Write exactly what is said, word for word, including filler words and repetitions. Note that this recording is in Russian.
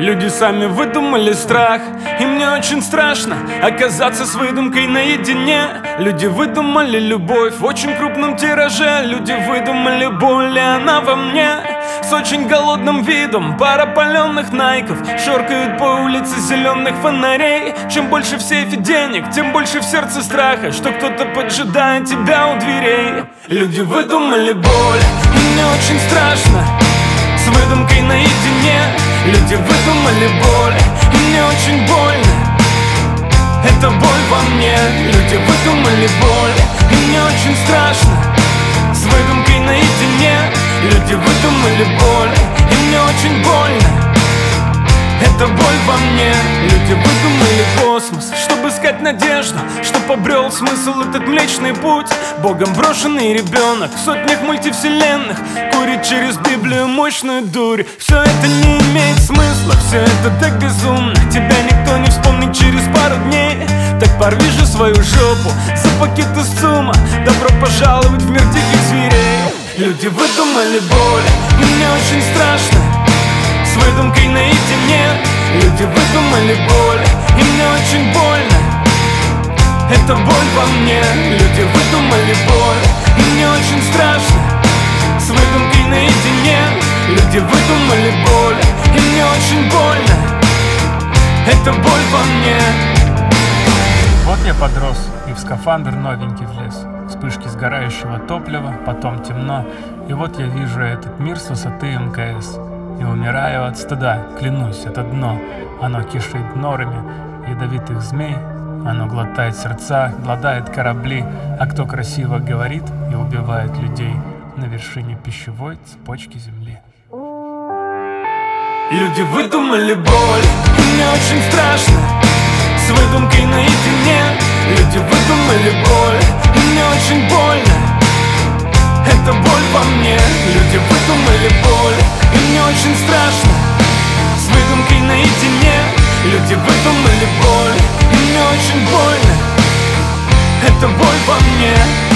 Люди сами выдумали страх, и мне очень страшно оказаться с выдумкой наедине. Люди выдумали любовь в очень крупном тираже. Люди выдумали боль, и она во мне. С очень голодным видом пара паленых найков шоркают по улице зеленых фонарей. Чем больше в сейфе денег, тем больше в сердце страха, что кто-то поджидает тебя у дверей. Люди выдумали боль, и мне очень страшно с выдумкой наедине. Люди выдумали боль, и мне очень больно. Это боль во мне. Люди выдумали боль, и мне очень страшно с выдумкой наедине. Люди выдумали боль, и мне очень больно. Это боль во мне. Люди выдумали космос, чтобы искать надежду, что побрел смысл этот млечный путь. Богом брошенный ребенок в сотнях мультивселенных курит через Библию мощную дурь. Все это не имеет смысла, все это так безумно. Тебя никто не вспомнит через пару дней. Так порви же свою жопу за пакет из ЦУМа. Добро пожаловать в мир диких зверей. Люди выдумали боль, и мне очень страшно с выдумкой наедине. Люди выдумали боль, и мне очень больно. Это боль во мне. Люди выдумали боль, и мне очень страшно с выдумкой наедине. Люди выдумали боль, и мне очень больно. Это боль во мне. Вот я подрос и в скафандр новенький влез. Вспышки сгорающего топлива, потом темно. И вот я вижу этот мир с высоты эм ка эс. И умираю от стыда, клянусь, это дно. Оно кишит норами ядовитых змей. Оно глотает сердца, гладает корабли. А кто красиво говорит и убивает людей на вершине пищевой цепочки земли. Люди выдумали боль, и мне очень страшно с выдумкой наедине. Люди выдумали боль, и мне очень больно. Это боль во мне. Люди выдумали боль, и мне очень страшно с выдумкой наедине. Люди выдумали боль, и мне очень больно. Это боль во мне.